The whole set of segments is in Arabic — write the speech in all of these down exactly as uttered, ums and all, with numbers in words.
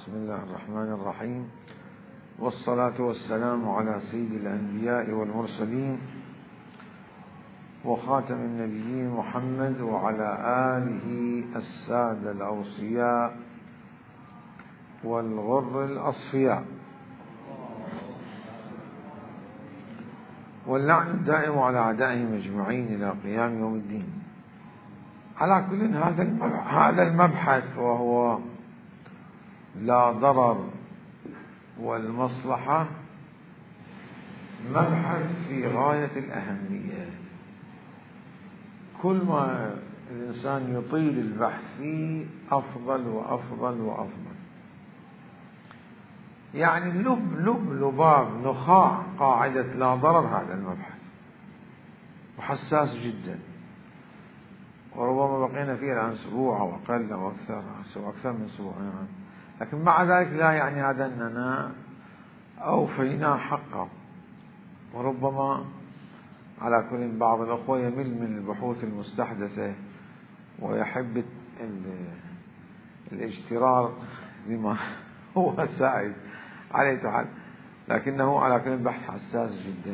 بسم الله الرحمن الرحيم، والصلاة والسلام على سيد الأنبياء والمرسلين وخاتم النبيين محمد وعلى آله السادة الأوصياء والغر الأصفياء، واللعن الدائم على أعدائهم أجمعين إلى قيام يوم الدين. على كل هذا المبحث وهو لا ضرر والمصلحة مبحث في غاية الأهمية. كل ما الإنسان يطيل البحث فيه أفضل وأفضل وأفضل. يعني لب لب لباب نخاع قاعدة لا ضرر هذا المبحث، وحساس جدا، وربما بقينا فيه الآن أسبوع أو أقل أو أكثر أو أكثر من أسبوع يعني. لكن مع ذلك لا يعني هذا أننا أوفينا حقه، وربما على كل بعض الأخوة يمل من البحوث المستحدثة ويحب الاجترار بما هو سائد عليه تعالى، لكنه على كل بحث حساس جدا.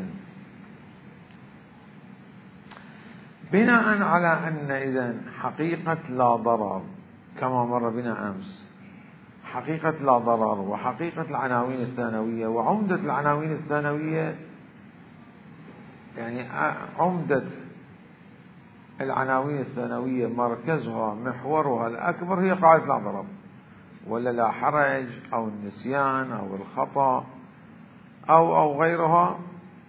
بناء على أن إذن حقيقة لا ضرر كما مر بنا أمس، حقيقة لا ضرر وحقيقة العناوين الثانوية وعمدة العناوين الثانوية، يعني عمدة العناوين الثانوية مركزها محورها الأكبر هي قاعدة لا ضرر، ولا لا حرج أو النسيان أو الخطأ أو أو غيرها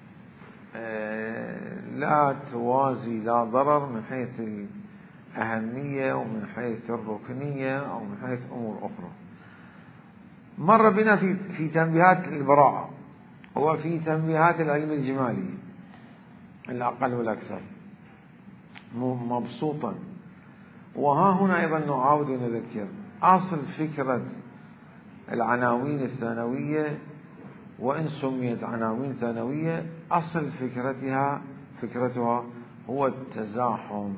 لا توازي لا ضرر من حيث الأهمية ومن حيث الركنية أو من حيث أمور أخرى. مر بنا في في تنبيهات البراءة وفي تنبيهات العلم الجمالي الأقل والأكثر مبسوطا، وها هنا أيضا نعاود ونذكر أصل فكرة العناوين الثانوية، وإن سميت عناوين ثانوية أصل فكرتها فكرتها هو التزاحم،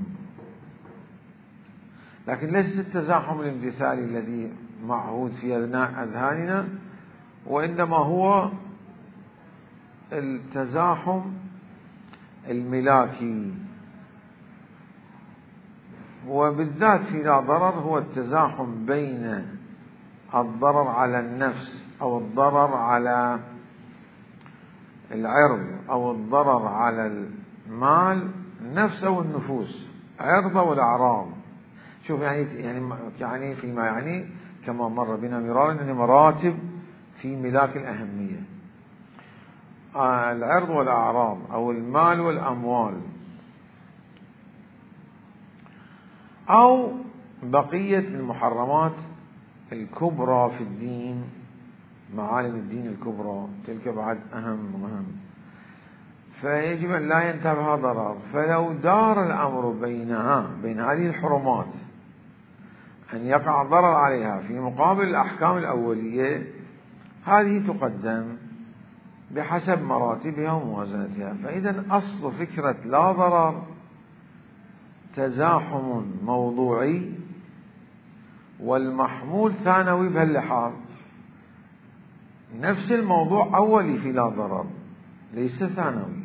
لكن ليس التزاحم الامتثالي الذي معهود في أذهاننا، وإنما هو التزاحم الملاكي، وبالذات في لا ضرر هو التزاحم بين الضرر على النفس أو الضرر على العرض أو الضرر على المال، النفس أو النفوس، عرض والأعراض. شوف يعني يعني يعني فيما يعني كما مر بنا مرارا أن مراتب في ملاك الأهمية، آه العرض والأعراض أو المال والأموال أو بقية المحرمات الكبرى في الدين، معالم الدين الكبرى تلك بعد أهم وأهم، فيجب أن لا ينتبه ضرر. فلو دار الأمر بينها بين هذه الحرمات أن يقع ضرر عليها في مقابل الأحكام الأولية، هذه تقدم بحسب مراتبها وموازنتها. فإذا أصل فكرة لا ضرر تزاحم موضوعي، والمحمول ثانوي بهاللحاظ. نفس الموضوع أولي في لا ضرر ليس ثانوي،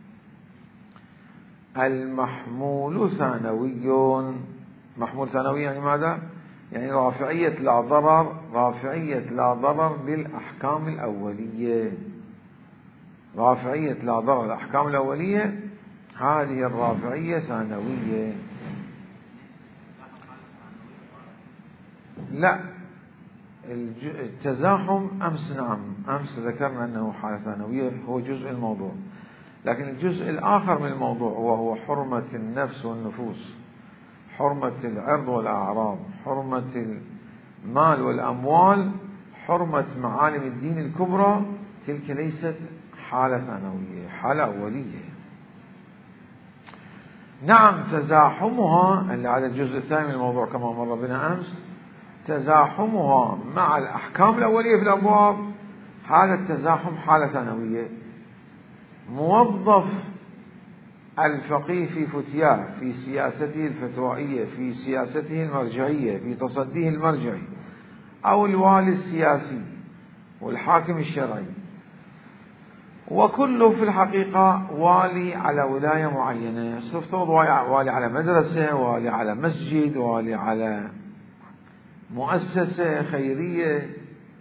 المحمول ثانوي. محمول ثانوي يعني ماذا؟ يعني رافعية لا ضرر، رافعية لا ضرر للأحكام الأولية، رافعية لا ضرر الأحكام الأولية، هذه الرافعية ثانوية. لا، التزاحم أمس نعم أمس ذكرنا أنه حالة ثانوية هو جزء الموضوع، لكن الجزء الآخر من الموضوع وهو حرمة النفس والنفوس، حرمة العرض والأعراض، حرمة المال والأموال، حرمة معالم الدين الكبرى، تلك ليست حالة ثانوية، حالة أولية. نعم تزاحمها اللي على الجزء الثاني من الموضوع كما مر بنا أمس، تزاحمها مع الأحكام الأولية في الأبواب، هذا التزاحم حالة ثانوية. موظف الفقيه في فتياه، في سياسته الفتوائية، في سياسته المرجعية، في تصديه المرجعي، أو الوالي السياسي والحاكم الشرعي، وكله في الحقيقة والي على ولاية معينة. سنفترض والي على مدرسة، والي على مسجد، والي على مؤسسة خيرية،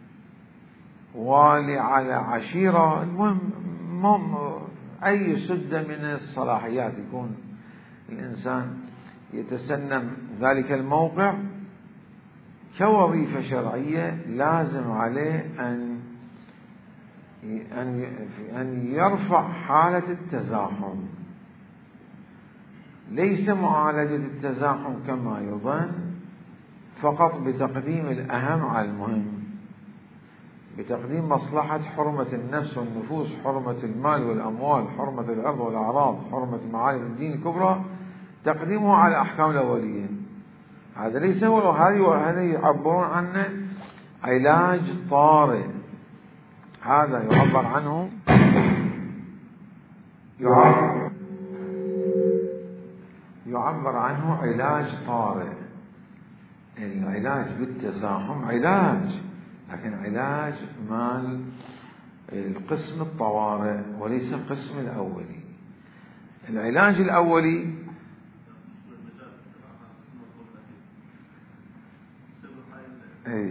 والي على عشيرة، المهم أي سدة من الصلاحيات يكون الإنسان يتسنم ذلك الموقع كوظيفة شرعية، لازم عليه أن أن يرفع حالة التزاحم، ليس معالجة التزاحم كما يظن فقط بتقديم الأهم على المهم، بتقديم مصلحة حرمة النفس والنفوس، حرمة المال والأموال، حرمة الأرض والأعراض، حرمة معالم الدين الكبرى، تقديمه على أحكام الأولية. هذا ليس هو، هذا يعبرون عنه علاج طارئ، هذا يعبر عنه يعبر, يعبر عنه علاج طارئ. العلاج بالتزاحم علاج، لكن علاج مال القسم الطوارئ وليس القسم الأولي. العلاج الأولي اي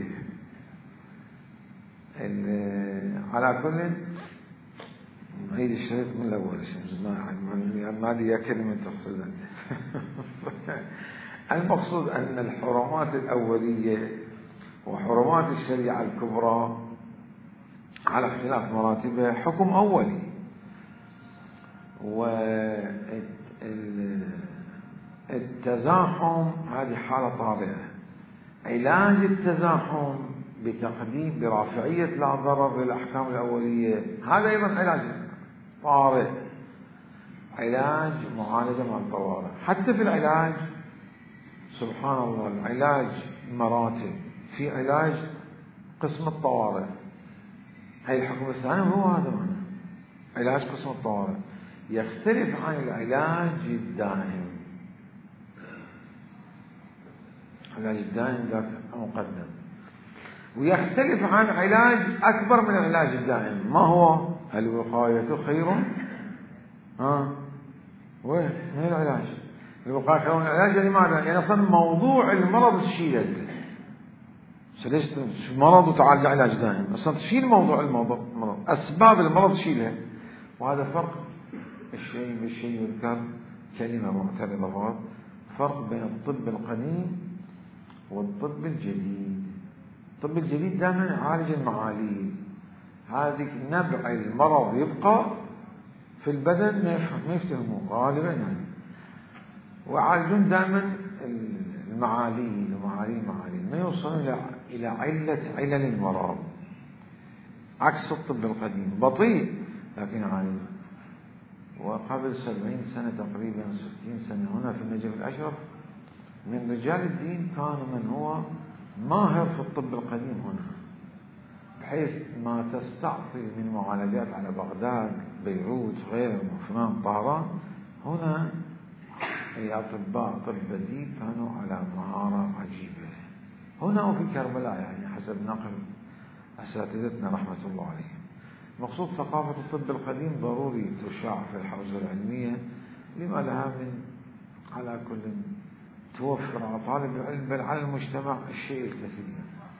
على كل نعيد الشريط من الأول، ما لي كلمة تقصد. المقصود أن الحرمات الأولية وحرمات الشريعة الكبرى على اختلاف مراتبها حكم أولي، والتزاحم هذه حالة طارئة. علاج التزاحم بتقديم برافعية لا ضرر للأحكام الأولية، هذا أيضا علاج طارئ، علاج معالجة مع الطوارئ. حتى في العلاج سبحان الله العلاج مراتب، في علاج قسم الطوارئ، هي الحكم الثاني هو هذا معنى علاج قسم الطوارئ، يختلف عن العلاج الدائم. العلاج الدائم ذاك مقدم، ويختلف عن علاج أكبر من العلاج الدائم. ما هو؟ الوقاية خير ها وين هي العلاج؟ الوقاية خير من العلاج. لماذا؟ يعني أصلا موضوع المرض تشيله، سلست مرض وتعالج علاج دائم، أصلا تشيل موضوع الموضوع المرض، أسباب المرض تشيلها. وهذا فرق الشيء بالشيء يذكر كلمة معترضة فقط، فرق بين الطب القديم والطب الجديد. الطب الجديد دائما يعالج المعاليل، هذه نبع المرض يبقى في البدن ما يفتهموه غالبا يعني، ويعالجون دائما المعاليل ومعاليل معاليل، ما يوصلون إلى علة علل المرض، عكس الطب القديم بطيء لكن عالج. وقبل سبعين سنة تقريبا ستين سنة هنا في النجف الأشرف من رجال الدين كان من هو ماهر في الطب القديم هنا، بحيث ما تستعطي من معالجات على بغداد بيروت غير فلان طهران، هنا أي أطباء طب بديل كانوا على مهارة عجيبة هنا وفي كربلاء، يعني حسب نقل أساتذتنا رحمة الله عليهم. مقصود ثقافة الطب القديم ضروري تشاع في الحوزة العلمية، لما لها من على كل توفر على طالب العلم بل على المجتمع الشيء الكثير.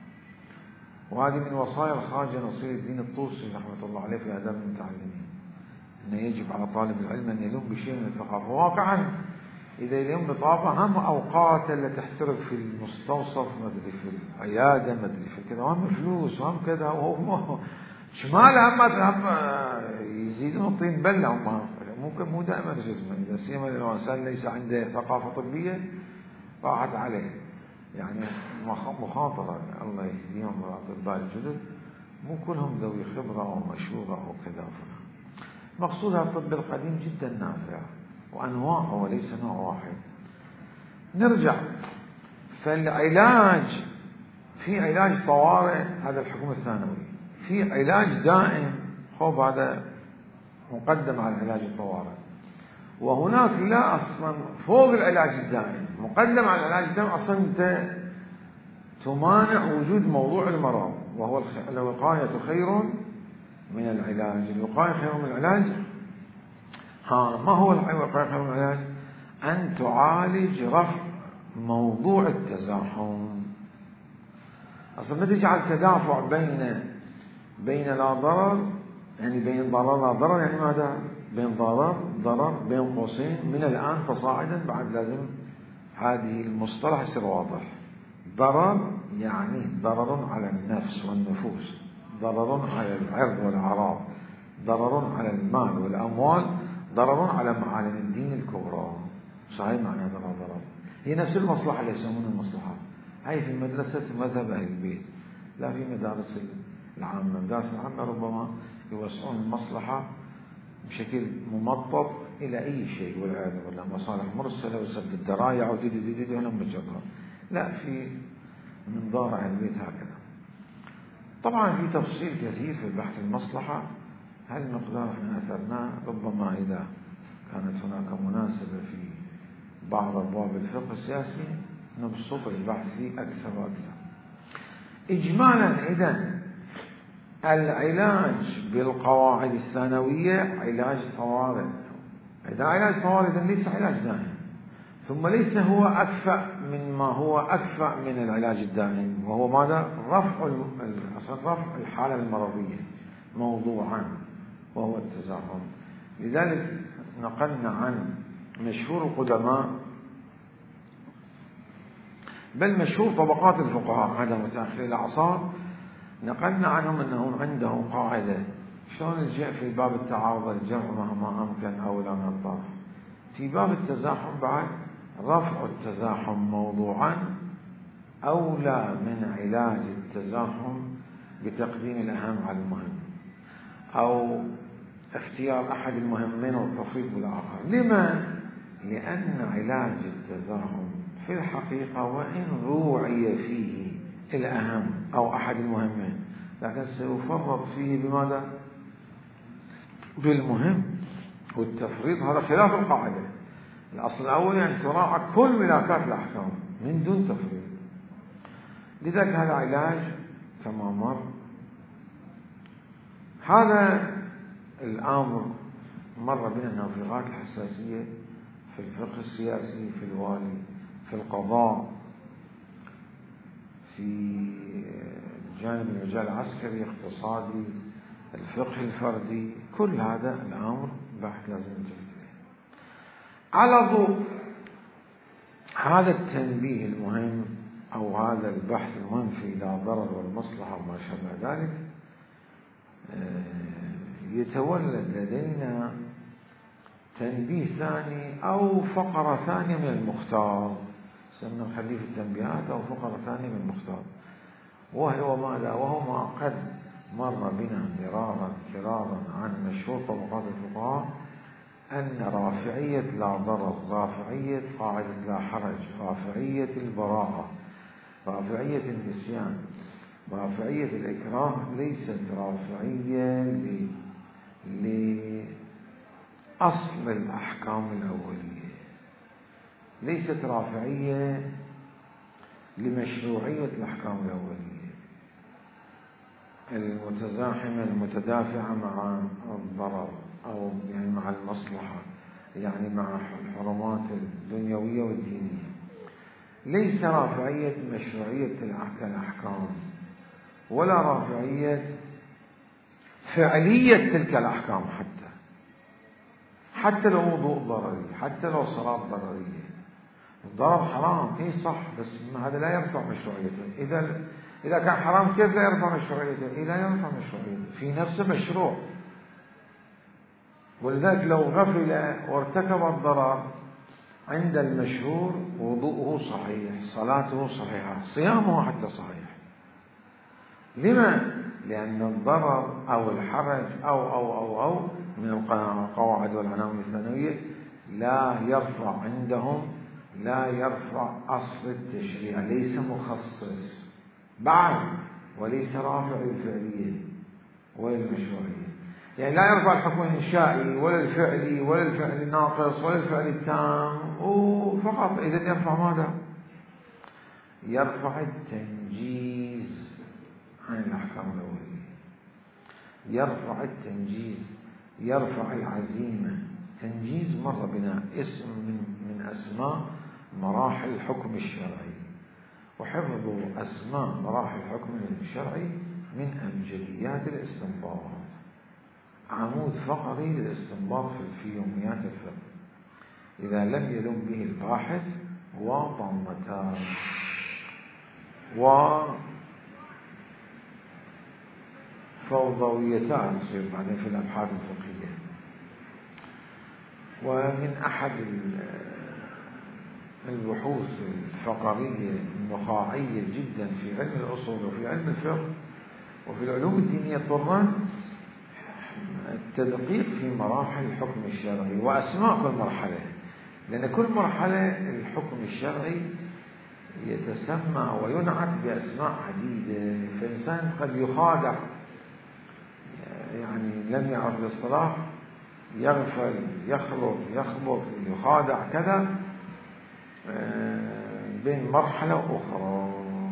وهذه من وصايا الخواجة نصير الدين الطوسي رحمة الله عليه في آداب المتعلمين، أنه يجب على طالب العلم أن يلوم بشيء من الثقافة. واقعا إذا يلوم بطابع هم أوقات اللي تحترق في المستوصف، ما أدري في العيادة، ما أدري في كذا، وهم فلوس وهم كذا، وهم شمال هم هم يزيدون الطين بلة، هم ممكن مو دائما جسمه، إذا سيما الإنسان ليس عنده ثقافة طبية راحت عليه، يعني مخاطرة. الله يهديهم الأطباء الجدد مو كلهم ذوي خبرة ومشهورة وكذا وفلان. مقصودها الطب القديم جدا نافع وأنواعه وليس نوع واحد. نرجع، فالعلاج في علاج طوارئ هذا الحكم الثانوي، في علاج دائم خوف هذا مقدم على العلاج الطوارئ، وهناك لا أصلا فوق العلاج الدائم مقدم على العلاج الدائم. أصلا أنت تمانع وجود موضوع المرض، وهو الوقاية خير من العلاج. الوقاية خير من العلاج. ها ما هو الوقاية خير من العلاج؟ أن تعالج رفع موضوع التزاحم. أصلا ما تجعل تدافع بين بين لا ضرر، يعني بين ضرر لا ضرر، يعني ماذا؟ بين ضرر ضرر بين قوسين من الآن فصاعدا، بعد لازم هذه المصطلح يصير واضح. ضرر يعني ضرر على النفس والنفوس، ضرر على العرض والأعراض، ضرر على المال والأموال، ضرر على معالم الدين الكبرى. صحيح معنى هذا ضرر. هي نفس المصلحة اللي يسمونها المصلحة. هاي في مدرسة مذهب أهل البيت، لا في مدارس العامة. مدارس العامة ربما يوسعون المصلحة بشكل ممطط إلى أي شيء والعياذ بالله، مصالح مرسلة وسد الدرايع ودي ولم مجرد. لا، في من دار أهل البيت هكذا. طبعا في تفصيل كثير في بحث المصلحة. هل المقدار احنا أثرناه؟ ربما إذا كانت هناك مناسبة في بعض أبواب الفقه السياسي نبسط البحث فيه أكثر وأكثر. إجمالا إذن العلاج بالقواعد الثانوية علاج طوارئ. إذا علاج طوارئ ليس علاج دائم، ثم ليس هو أكفأ من ما هو أكفأ من العلاج الدائم، وهو ماذا؟ رفع رفع الحالة المرضية موضوعا، وهو التزاحم. لذلك نقلنا عن مشهور القدماء، بل مشهور طبقات الفقهاء هذا متأخر الأعصار، نقلنا عنهم أنهم عندهم قاعدة شلون الجاء في باب التعارض الجمع مهما أمكن أولى من الطرح. في باب التزاحم بعد رفع التزاحم موضوعا أولى من علاج التزاحم بتقديم الأهم على المهم، أو اختيار أحد المهمين والتفريط بالآخر. لما؟ لأن علاج التزاحم في الحقيقة وإن روعي فيه الأهم أو أحد المهمين، لكن سيفرط فيه بماذا؟ بالمهم، والتفريط هذا خلاف القاعدة. الأصل الأول يعني تراعى كل ملاكات الأحكام من دون تفريط. لذلك هذا علاج كما مر. هذا الأمر مر بنا النافقات الحساسية في الفقه السياسي، في الوالي، في القضاء، في جانب المجال العسكري، اقتصادي، الفقه الفردي. كل هذا الأمر بحث لازم نتفتح على ضوء هذا التنبيه المهم أو هذا البحث المهم في لا ضرر والمصلحة وما شابه ذلك. يتولد لدينا تنبيه ثاني أو فقرة ثانية من المختار، سمنا نخليه في التنبيهات، أو فقرة ثانية من المختار، وهو ماذا؟ وهو ما قد مر بنا مرارا كرارا عن مشهور طبقات الفقهاء، أن رافعية لا ضرر، رافعية قاعدة لا حرج، رافعية البراءة، رافعية النسيان، رافعية الإكراه ليست رافعية لأصل الأحكام الأولية، ليست رافعية لمشروعية الأحكام الأولية المتزاحمة المتدافعة مع الضرر، أو يعني مع المصلحة، يعني مع الحرمات الدنيوية والدينية. ليس رافعية مشروعية تلك الأحكام، ولا رافعية فعلية تلك الأحكام، حتى حتى لو وضوء ضرري، حتى لو صلاة ضررية. الضرر حرام، إيه صح، بس هذا لا يرفع مشروعيته. إذا إذا كان حرام كيف لا يرفع مشروعيته؟ إيه لا يرفع مشروعيته، في نفسه مشروع. ولذلك لو غفل وارتكب الضرر عند المشهور وضوءه صحيح، صلاته صحيحة، صيامه حتى صحيح. لما؟ لأن الضرر أو الحرج أو أو أو أو من القواعد والعناوين الثانوية لا يرفع عندهم، لا يرفع أصل التشريع، ليس مخصص بعد، وليس رافع الفعلية ولا المشروعية. يعني لا يرفع الحكم الإنشائي ولا الفعلي ولا الفعل الناقص ولا الفعل التام، وفقط إذا يرفع ماذا؟ يرفع التنبيه. التنجيز عن الأحكام الأولية، يرفع التنجيز، يرفع العزيمة. تنجيز مر بنا اسم من, من أسماء مراحل الحكم الشرعي، وحفظ أسماء مراحل الحكم الشرعي من أمجديات الاستنباط، عمود فقري للاستنباط في يوميات الفقه، إذا لم يلم به الباحث وضمتان وفوضويتان تصير بعدين في الأبحاث الفقهية. ومن أحد البحوث الفقرية النخاعية جدا في علم الأصول وفي علم الفقه وفي العلوم الدينية طبعا التدقيق في مراحل الحكم الشرعي وأسماء كل مرحلة، لأن كل مرحلة الحكم الشرعي يتسمى وينعت بأسماء عديدة، فإنسان قد يخادع، يعني لم يعرف الاصطلاح يغفل يخلط يخبط يخادع كذا بين مرحلة وأخرى.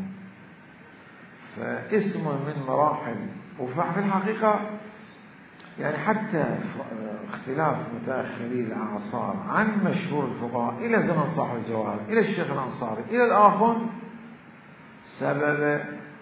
فاسم من مراحل، وفي الحقيقة يعني حتى اختلاف متأخري الأعصار عن مشهور الفقهاء إلى زمن صاحب الجواهر إلى الشيخ الأنصاري إلى الآخر سبب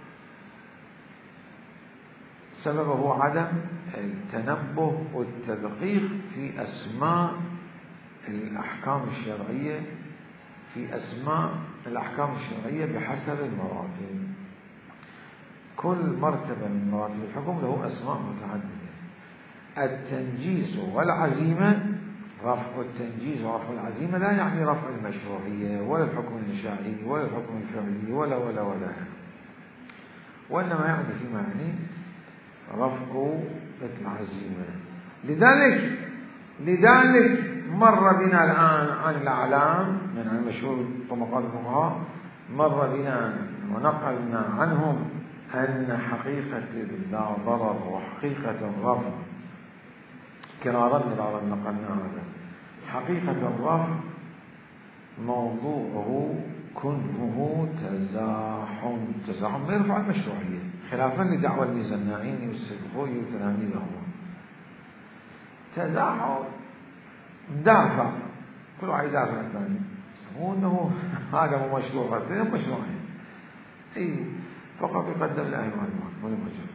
سببه عدم التنبه والتدقيق في أسماء الأحكام الشرعية، في أسماء الأحكام الشرعية بحسب المراتب. كل مرتبة من مراتب الحكم له أسماء متعددة. التنجيز والعزيمة، رفع التنجيز ورفع العزيمة لا يعني رفع المشروعية ولا الحكم الإنشائي ولا الحكم الفعلي ولا ولا ولا وإنما يعني فيما يعني رفع العزيمة. لذلك لذلك مر بنا الآن عن الأعلام من عن مشهور طبقات الفقهاء، مر بنا ونقلنا عنهم أن حقيقة لا ضرر وحقيقة الرفع كرارا مرارا نقلنا هذا، حقيقة الرفع موضوعه كنه تزاحم، تزاحم يرفع المشروعية خلافا لدعوى الميزانائين والسلفوي وتلاميذهم. تزاحم دافع، كل واحد يدافع الثاني، هو انه هذا مو مشروع هذا مشروعين، اي فقط يقدم الأهل والمجر.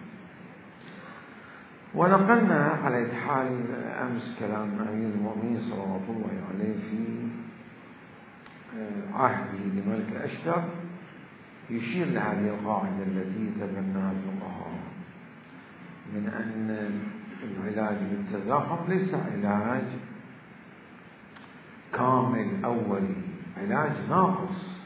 ونقلنا على حال أمس كلام أمير المؤمنين صلوات الله عليه في عهده لملك الأشتر يشير لهذه القاعدة التي تبناها الفقهاء من أن العلاج بالتزاحم ليس علاج كامل أولي، علاج ناقص.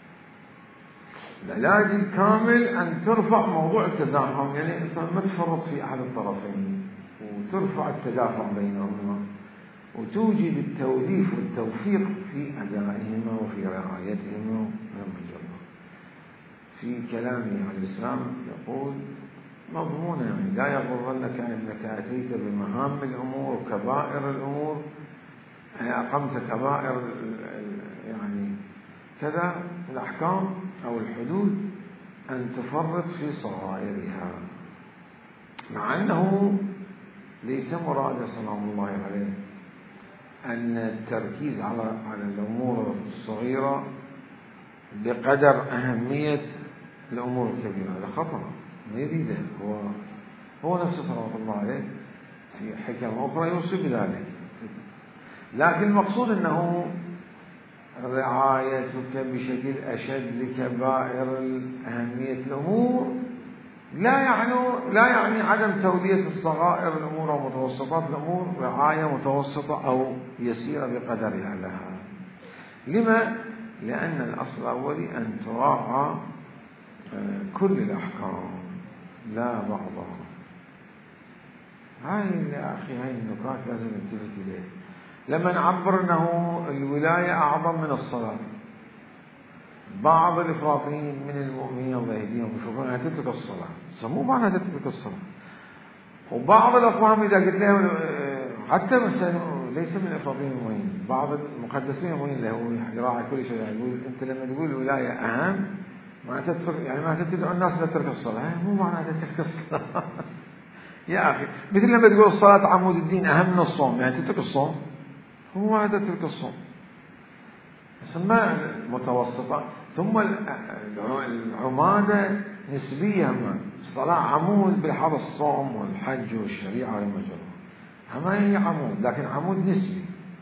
العلاج الكامل أن ترفع موضوع التزاحم، يعني إنسان ما تفرط في أحد الطرفين وترفع التدافع بينهما وتوجد التوليف والتوفيق في أدائهما وفي رعايتهما من الجنة. في كلامه عن الإسلام يقول مضمونا يعني لا يغرنك أنك أتيت بمهام الأمور وكبائر الأمور، أقمت كبائر يعني كذا الأحكام أو الحدود أن تفرط في صغائرها، مع أنه ليس مراد سلام الله عليه أن التركيز على على الأمور الصغيرة بقدر أهمية الأمور الكبيرة، هذا خطأ ما يريده. هو هو نفسه صلوات الله عليه في حكم أخرى يوصي بذلك، لكن المقصود أنه رعايتك بشكل أشد لكبائر أهمية الأمور لا يعني لا يعني عدم تولية الصغائر الأمور أو متوسطات الأمور رعاية متوسطة أو يسيرة بقدرها لها. لما؟ لأن الأصل الأولي أن تراعى كل الأحكام لا بعضها. هاي يا أخي هاي النكات لازم ننتبه إليها. لما نعبر أنه الولاية أعظم من الصلاة، بعض الإفراطيين من المؤمنين الله يهديهم يفكرون أنها تترك الصلاة، سموه معنى تترك الصلاة. وبعض الأقوام إذا قلت له حتى مثلا ليس من الإفراطيين المؤمنين، بعض المقدسين المؤمنين له يراعي كل شيء، يقول أنت لما تقول الولاية أهم ما تترك يعني ما تدعو الناس لترك الصلاة، مو معنى تترك الصلاة يا أخي مثل لما تقول الصلاة عمود الدين أهم من الصوم، يعني تترك الصوم، هو معنى تترك الصوم اسمها متوسطة. ثم العمادة نسبية، الصلاة عمود بحظ الصوم والحج والشريعة والمجرى، أما هي عمود لكن عمود نسبي.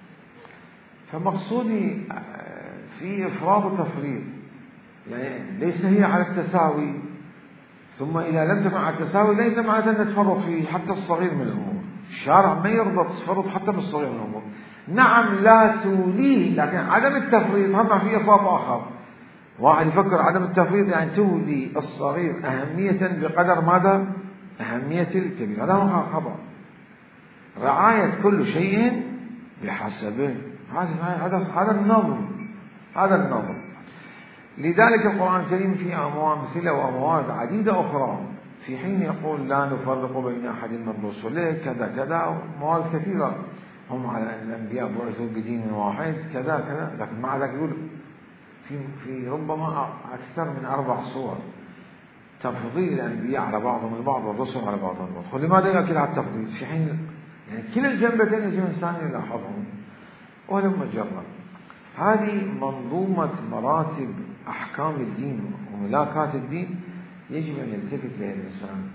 فمقصودي في إفراط وتفريط، يعني ليس هي على التساوي، ثم إذا لم تكن على التساوي ليس معنى أن تفرط فيه حتى الصغير من الأمور. الشارع ما يرضى تفرط حتى بالصغير من الأمور، نعم لا توليه، لكن عدم التفريط هم في إفراط آخر. واحد يفكر عدم التفريط يعني تولي الصغير أهمية بقدر ماذا؟ أهمية الكبير، هذا هو خطأ. رعاية كل شيء بحسبه، هذا هذا النظم، هذا النظم. لذلك القرآن الكريم فيه أمثلة وأموال عديدة أخرى، في حين يقول لا نفرق بين أحد من رسله كذا كذا، أموال كثيرة هم على أن الأنبياء بعثوا بدين واحد كذا كذا، لكن مع ذلك يقول في في ربما أكثر من أربع صور تفضيل الأنبياء على بعضهم البعض والرسل على بعضهم البعض. لماذا يؤكد على التفضيل في حين يعني كلا الجنبتين يجب الإنسان يلاحظهم ولما جرب؟ هذه منظومة مراتب أحكام الدين وملاكات الدين يجب أن يلتفت لها الإنسان،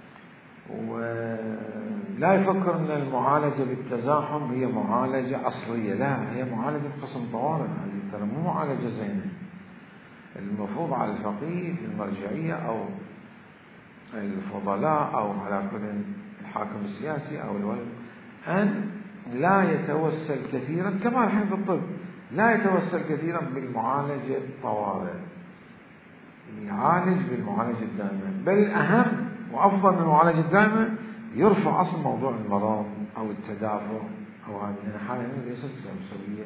ولا يفكر أن المعالجة بالتزاحم هي معالجة أصلية، لا، هي معالجة قسم طوارئ، هذه ترى مو معالجة زينة. المفروض على الفقيه في المرجعية أو الفضلاء أو على كل الحاكم السياسي أو الولي أن لا يتوسل كثيرا، كما الحين في الطب لا يتوسل كثيرا بالمعالجة الطوارئ، يعالج بالمعالجة الدائمة، بل أهم وأفضل من المعالجة الدائمة يرفع أصل موضوع المرض أو التدافع أو هذه الحالة ليست سوية.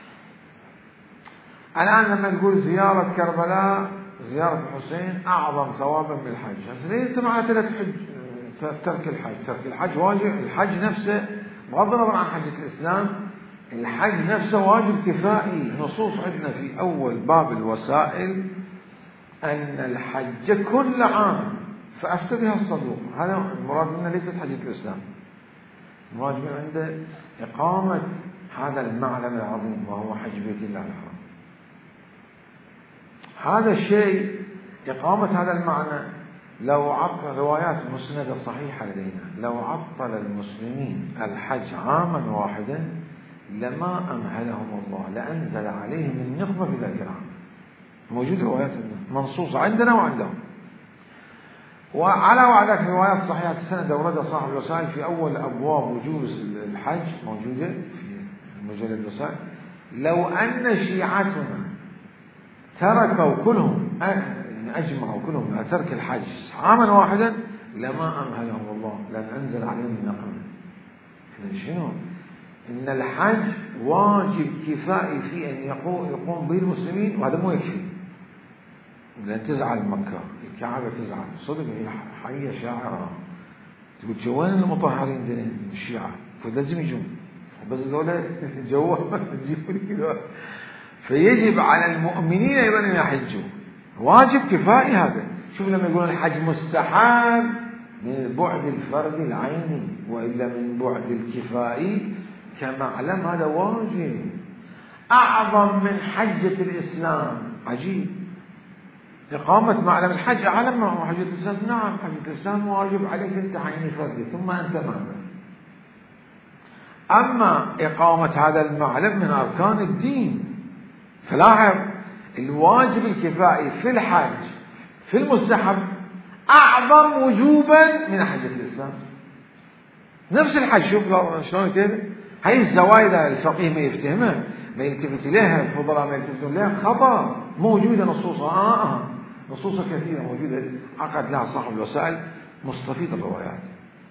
الآن لما نقول زيارة كربلاء زيارة الحسين أعظم ثوابا من الحج، ليس معنى ثلاث حج ترك الحج، ترك الحج واجب، الحج نفسه بغض النظر عن حجة الإسلام الحج نفسه واجب كفائي. نصوص عندنا في أول باب الوسائل أن الحج كل عام فأفتى بها الصدوق، هذا المراد منه ليست حجة الإسلام، المراد منه عنده إقامة هذا المعلم العظيم وهو حج بيت الله الحرام. هذا الشيء إقامة هذا المعنى لو عطل روايات مسندة صحيحة لدينا، لو عطل المسلمين الحج عاما واحدا لما أمهلهم الله، لأنزل عليهم النقمة في ذلك العام. موجود روايات منصوصة عندنا وعندهم، وعلى وعدك روايات صحيحة السند وردها صاحب الوسائل في أول أبواب وجوز الحج موجودة في مجلد الوسائل. لو أن شيعتنا تركوا كلهم أجمعوا كلهم على ترك الحج عاما واحدا لما أمهلهم الله، لأن أنزل عليهم النقمة. إذن شنو؟ إن الحج واجب كفائي في أن يقوم به المسلمين، وهذا مو يكفي، لأن تزعل مكة، الكعبة تزعل صدق، هي حية شاعرة تقول شو وين المطهرين دين الشيعة، فلازم يجون بس ذولا جوا يجيبوا. فيجب على المؤمنين أيضا أن يحجوا، واجب كفائي هذا. شوف لما يقولون الحج مستحب من بعد الفرد العيني وإلا من بعد الكفائي كمعلم، هذا واجب أعظم من حجة الإسلام. عجيب، إقامة معلم الحج أعلم من حجة الإسلام. نعم حجة الإسلام واجب عليك أنت عيني فردي ثم أنت ماذا. أما إقامة هذا المعلم من أركان الدين. فلاحظ الواجب الكفائي في الحج في المستحب أعظم وجوبا من حجة الإسلام. نفس الحج شوف شلون كده، هاي الزوايد الفقيه ما يفتهمها ما يلتفت إليها، الفضلاء ما يلتفتون إليها، خطأ. موجودة نصوصها آه آه نصوصها كثيرة موجودة، عقد لها صاحب الوسائل مستفيض الروايات.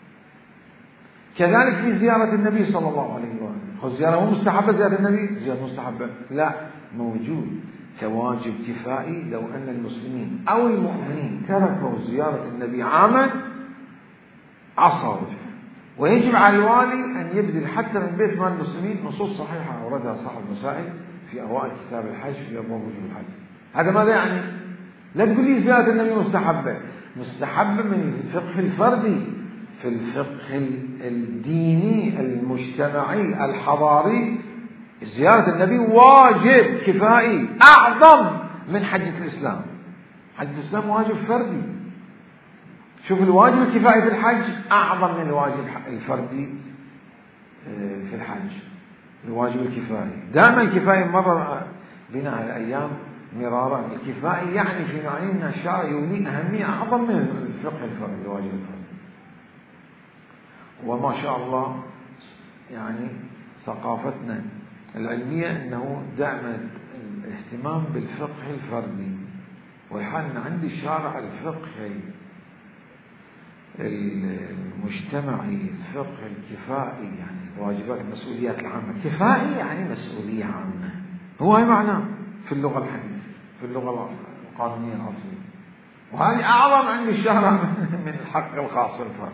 كذلك في زيارة النبي صلى الله عليه وسلم، خذ زيارة مو مستحبة، زيارة النبي زيارة مستحبة، لا، موجود كواجب كفائي. لو أن المسلمين أو المؤمنين تركوا زيارة النبي عاما عصوا، ويجب على الوالي أن يبذل حتى من بيت مال المسلمين. نصوص صحيحة أوردها صاحب المسائل في أوائل كتاب الحج في أبواب وجوب الحج. هذا ماذا يعني؟ لا تقول لي زيارة النبي مستحبة، مستحبة من الفقه الفردي. في الفقه الديني المجتمعي الحضاري زيارة النبي واجب كفائي أعظم من حجة الإسلام. حجة الإسلام واجب فردي. شوف الواجب الكفائي في الحج أعظم من الواجب الفردي في الحج. الواجب الكفائي دائما الكفائي مرة بنا الأيام مرارا. الكفائي يعني في معنى أن الشرع يولي أهمية أعظم من الفقه الفردي الواجب الفردي. وما شاء الله يعني ثقافتنا العلمية أنه دائما الاهتمام بالفقه الفردي، والحال أن عندي الشارع الفقهي المجتمعي الفقه الكفائي يعني الواجبات المسؤوليات العامة. كفائي يعني مسؤولية عامة، هو هاي معناه في اللغة الحديثة في اللغة القانونية الأصلية. وهذه أعظم عند الشارع من الحق الخاص الفرد.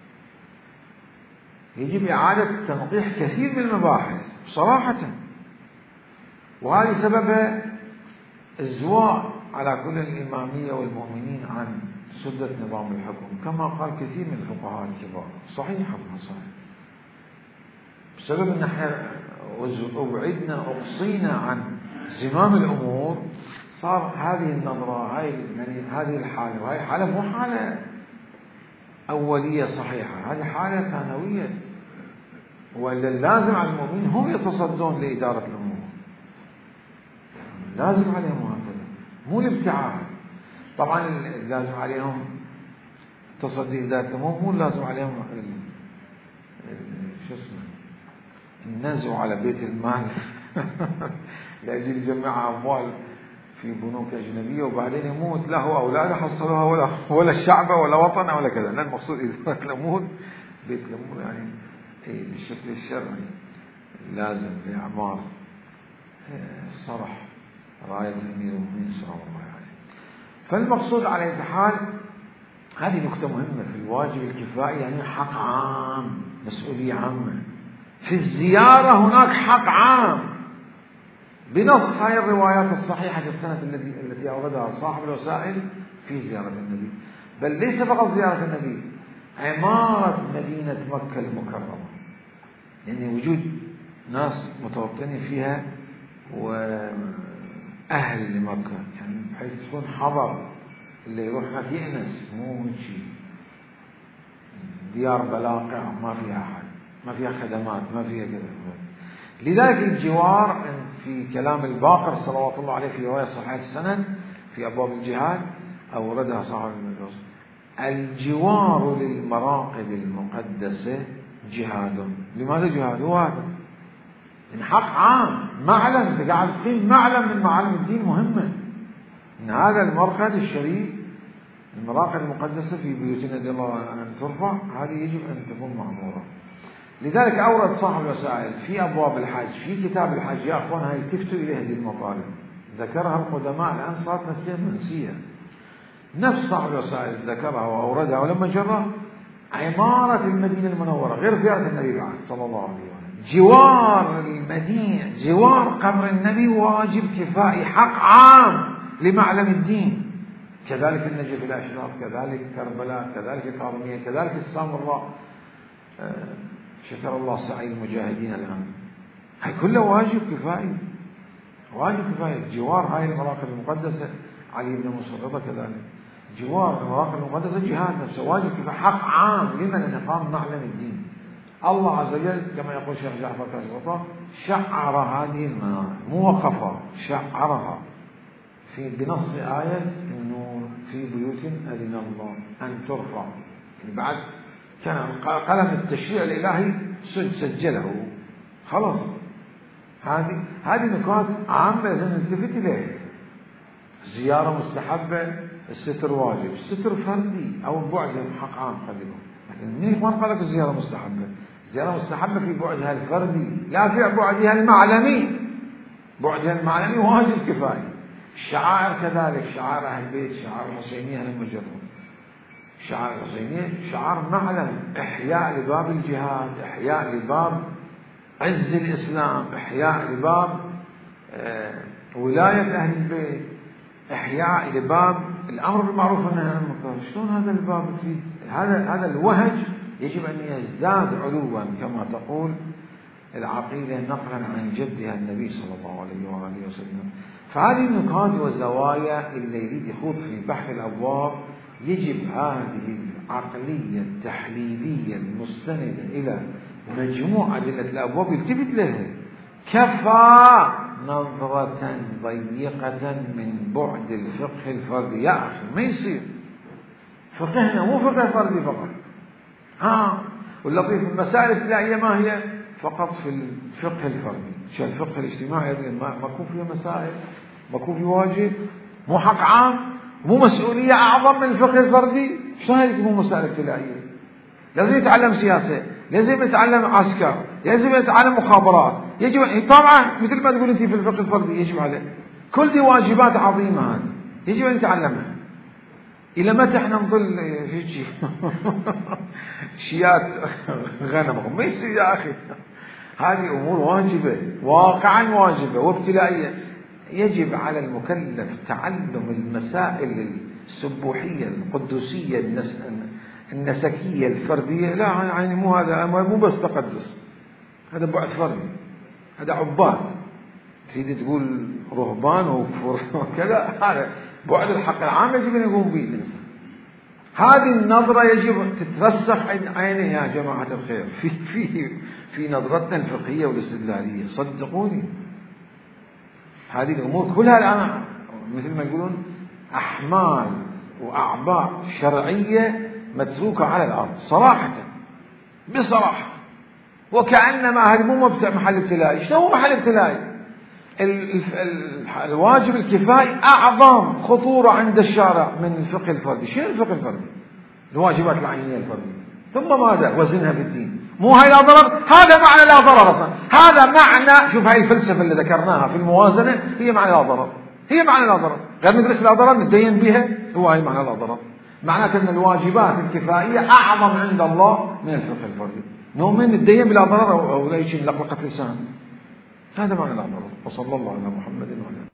يجب إعادة تنقيح كثير من المباحث صراحة، وهذه سبب الزواء على كل الإمامية والمؤمنين عن سدة نظام الحكم كما قال كثير من الفقهاء الكبار. صحيح صحيح بسبب أن احنا أبعدنا أقصينا عن زمام الأمور، صار هذه النظرة هاي يعني هذه الحالة، وهي حالة مو حالة أولية صحيحة، هذه حالة ثانوية. وإلا اللازم على المؤمنين هم يتصدون لإدارة الأمور، لازم عليهم هكذا مو الابتعاد. طبعا اللازم عليهم تصدي إدارة الأمور، مو لازم عليهم شو اسمه النزو على بيت المال لأجل يجمع أموال في بنوك أجنبية وبعدين يموت له أولاده حصلوها ولا ولا الشعب ولا وطن ولا كذا. لا، المقصود إدارة الأمور بيت الأمور يعني بالشكل الشرعي لازم لإعمار الصرح راية أمير المؤمنين صلى الله عليه وسلم. فالمقصود على أي حال هذه نقطة مهمة في الواجب الكفائي، يعني حق عام، مسؤولية عامة. في الزيارة هناك حق عام بنص هاي الروايات الصحيحة في السنة التي التي أوردها صاحب الوسائل في زيارة النبي. بل ليس فقط زيارة النبي، عمارة مدينة مكة المكرمة، يعني وجود ناس متوطنين فيها وأهل لمكة، يعني بحيث تكون حضر اللي يروح هناك يأنس، مو شيء ديار بلاقع ما فيها أحد، ما فيها خدمات، ما فيها كذا. لذلك الجوار في كلام الباقر صلوات الله عليه في رواية صحيحة السند في أبواب الجهاد أوردها صاحب النص: الجوار للمراقد المقدسة جهاد. لماذا جهاد؟ هو هذا إن حق عام، معلم، أنت قاعد تقيم معلم من معالم الدين مهمة، إن هذا المرقد الشريف المراقد المقدسة في بيوتنا رضي الله عنها أن ترفع، هذه يجب أن تكون معمورة. لذلك أورد صاحب الوسائل في أبواب الحج في كتاب الحج، يا أخوان هاي التفتوا إلى هذه المطالب، ذكرها القدماء الآن صارت نسيا منسية. نفس صاحب الوسائل ذكرها وأوردها، ولما جرى عمارة المدينة المنورة غير زيارة النبي بعد صلى الله عليه وسلم، جوار المدينة جوار قبر النبي واجب كفائي، حق عام لمعلم الدين. كذلك النجف الأشرف، كذلك كربلاء، كذلك الكاظمية، كذلك السامراء، شكر الله سعي المجاهدين الآن. هاي كله واجب كفائي، واجب كفائي. جوار هاي المراقد المقدسة علي بن مسرضة كذلك، جوار المراقد المقدسة جهاد نفسه واجب كفائي، حق عام لمن يقام معلم الدين. الله عز وجل كما يقول الشيخ جعفر كاشف شعر هذه المنار، مو وقفها، شعرها في بنص آية النور في بيوت أذن الله أن ترفع. يعني بعد كان قلم التشريع الإلهي سجله خلاص. هذه هذه نقاط عامة لازم نلتفت إليها. الزيارة مستحبة، الستر واجب، الستر فردي أو بعد حق عام قد يكون، لكن منين ما قال لك الزيارة مستحبة؟ الزيارة مستحبة في بعدها الفردي لا في بعدها المعلمي. بعدها المعلمي واجب كفاية. الشعائر كذلك، شعائر أهل البيت، شعائر الحسينية لما جروا شعائر الحسينية شعار معلم، إحياء لباب الجهاد، إحياء لباب عز الإسلام، إحياء لباب آه ولاية أهل البيت، إحياء لباب الأمر بالمعروف والنهي عن المنكر. شلون هذا الباب تريد؟ هذا هذا الوهج يجب أن يزداد علوا كما تقول العقيدة نقلا عن جدها النبي صلى الله عليه وآله وسلم. فهذه النكات والزوايا اللي يريد يخوض في بحث الأبواب يجب هذه العقلية التحليلية المستندة إلى مجموعة أدلة الأبواب يلتفت لها. كفى نظرة ضيقة من بعد الفقه الفردي. يا أخي ما يصير فقهنا مو فقه فردي فقط. ها واللطيف المسائل الابتدائية ما هي فقط في الفقه الفردي. شو الفقه الاجتماعي ما ماكو فيه مسائل، ماكو فيه واجب، مو حق عام، مو مسؤولية أعظم من الفقه الفردي. شو هذه مو مسائل ابتدائية؟ لازم يتعلم سياسة، لازم يتعلم عسكر، لازم يتعلم مخابرات، يجب طبعا مثل ما تقول انت في الفقه الفردي يجب عليه. كل دي واجبات عظيمة هذه يجب ان يتعلمها. الى متى احنا نضل هيك شيات غنم؟ ما يصير يا اخي. هذه امور واجبة واقعا واجبة وابتلائية. يجب على المكلف تعلم المسائل السبوحية القدسية النسكية الفردية. لا يعني مو هذا مو بس تقدس، هذا بعد فردي، هذا عباد. تريد تقول رهبان وكفر وكذا، هذا بعد الحق العام يجب أن يقوم به الإنسان. هذه النظرة يجب تترسخ عينه يا جماعة الخير في في في نظرتنا الفقهية والاستدلالية. صدقوني هذه الأمور كلها الآن مثل ما يقولون أحمال وأعباء شرعية متروكة على الأرض صراحة بصراحة، وكأنما هذا مو محل ابتلائي. شنو هو محل ابتلائي؟ الواجب الكفائي أعظم خطورة عند الشارع من الفقه الفردي. شنو الفقه الفردي؟ الواجبات العينية الفردية، ثم ماذا؟ وزنها بالدين. مو هاي لا ضرر، هذا معنى لا ضرر أصلا. هذا معنى، شوف هاي الفلسفة اللي ذكرناها في الموازنة هي معنى لا ضرر، هي معنى لا ضرر. غير ندرس لا ضرر نتدين بها، هو هاي معنى لا ضرر. معناته أن الواجبات الكفائية أعظم عند الله من الفقه الفردي. نؤمن نتدين بلا ضرر أو لا شيء لقلقة لسان. هذا معنى لا ضرر. وصلى الله على محمد وعلى